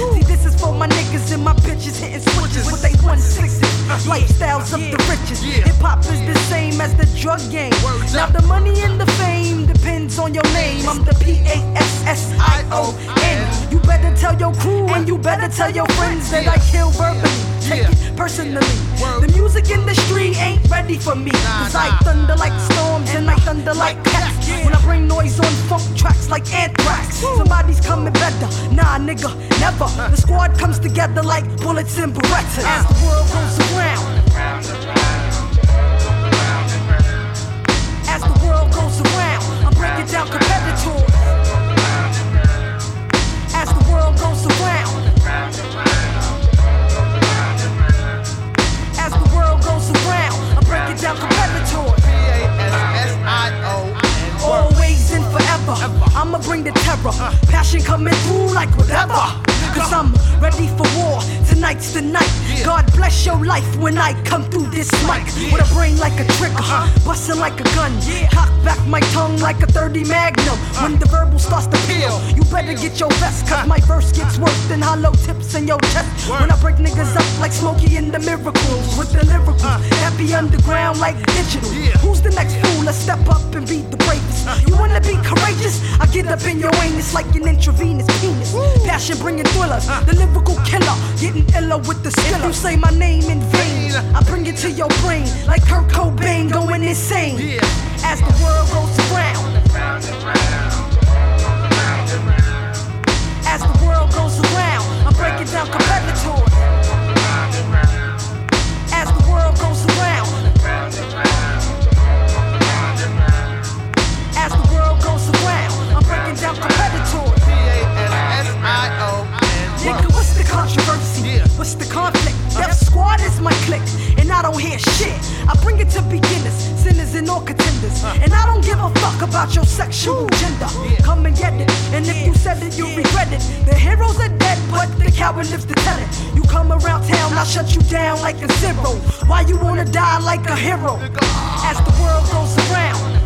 See, this is for my niggas and my bitches hitting switches with they 160. Lifestyles of the richest. Hip-hop is the same as the drug game. Now the money and the fame depends on your name. I'm the PASSION. You better tell your crew and you better tell your friends that I kill verbally. Take it personally. The music industry ain't ready for me, cause I thunder like storms and I thunder like cats. When I bring noise on funk tracks like anthrax, somebody's coming better. Nah, nigga, never. The squad comes together like bullets and Berettas. As the world goes around, as the world goes around, I'm breaking down competitors. As the world goes around, as the world goes around, I'm breaking down competitors. Always and forever, I'ma bring the terror. Passion coming through like whatever. Cause I'm ready for war, tonight's the night. God bless your life when I come through this mic. With a brain like a trigger, bustin' like a gun. Cock back my tongue like a 30 Magnum. When the verbal starts to peel, you better get your vest, cause my verse gets worse than hollow tips in your chest. When I break niggas up like Smokey in the Miracles, with the lyrical, happy underground like digital. Who's the next fool to step up and be the bravest? You wanna be courageous? I get up in your anus like an intravenous penis. Passion bringing thrillers, the lyrical killer, getting iller with the skill. If you say my name in vain, I bring it to your brain like Kurt Cobain going insane. As the world goes around, as the world goes around, I'm breaking down competitors. As the world goes around, as the world goes around, I'm breaking down competitors. Nigga, what's the controversy? What's the conflict? Death Squad is my clique, and I don't hear shit. I bring it to beginners, sinners and all contenders. And I don't give a fuck about your sexual gender. Come and get it, and if you said it, you regret it. The heroes are dead, but the coward lives to tell it. You come around town, I'll shut you down like a zero. Why you wanna die like a hero? As the world goes around,